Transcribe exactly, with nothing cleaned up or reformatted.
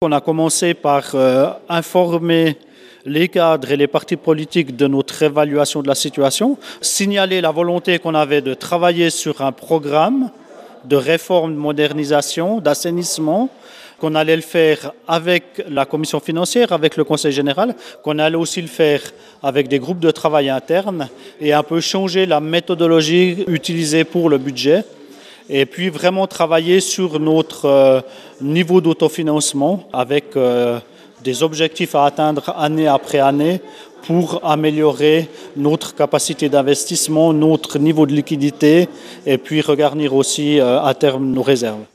On a commencé par euh, informer les cadres et les partis politiques de notre évaluation de la situation, signaler la volonté qu'on avait de travailler sur un programme de réforme, de modernisation, d'assainissement, qu'on allait le faire avec la commission financière, avec le conseil général, qu'on allait aussi le faire avec des groupes de travail internes et un peu changer la méthodologie utilisée pour le budget. Et puis vraiment travailler sur notre euh, niveau d'autofinancement avec euh, des objectifs à atteindre année après année pour améliorer notre capacité d'investissement, notre niveau de liquidité et puis regarnir aussi euh, à terme nos réserves.